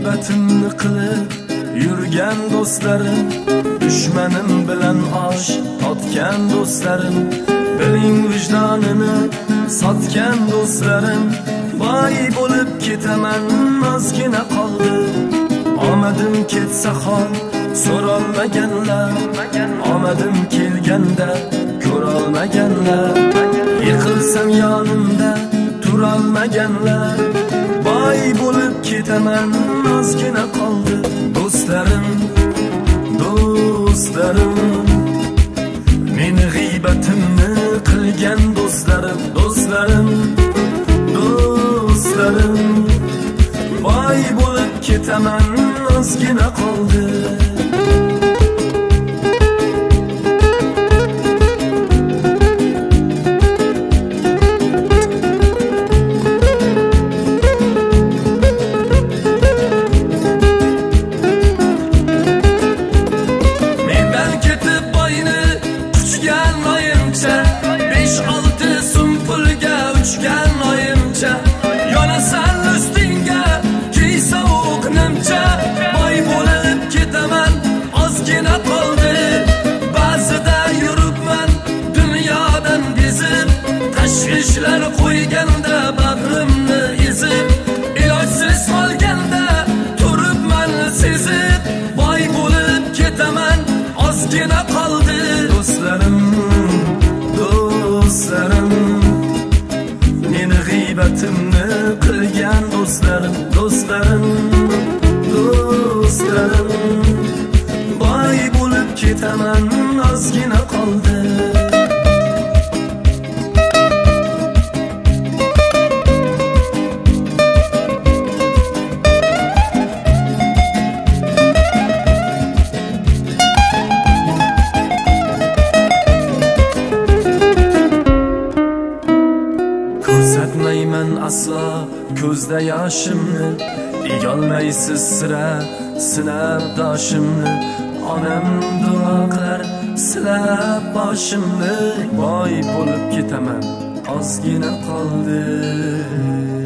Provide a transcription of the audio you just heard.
g'iybatimni qilib yurgan do'stlarim, dushmanim bilan osh totgan do'stlarim, biling vijdonini sotgan do'stlarim, boy bo'lib ketaman ozgina qoldi. Omadim ketsa hol so'rolmaganlar, omadim kelganda ko'rolmaganlar, yiqilsam yonimda turolmaganlar, boy bo'lib ketaman ozgina qoldi. Do'stlarim, do'stlarim, meni g'iybatimni qilgan do'stlarim, do'stlarim, do'stlarim, boy bo'lib ketaman ozgina qoldi. Mendan ketib boyni quchgan oyimcha, 5-6 so'm pulga uchgan oyimcha, yonasan ustingga kiy sovuq nimcha, boy bo'lib ketaman ozgina qoldi. Ba'zida yuribman dunyodan bezib, tashvishlar qo'yganda bag'rimni ezib, ilojsiz qolganda turibman sezib, boy bo'lib ketaman ozgina qoldi. Do'stlarim, do'stlarim, meni g'iybatimni qilgan do'stlarim, do'stlarim, do'stlarim, boy bo'lib ketaman ozgina qoldi. Ko'rsatmayman aslo ko'zda yoshimni, egolmaysiz sira sinab doshimni. Onam duo qilar silab boshimni, boy bo'lib ketaman ozgina qoldi.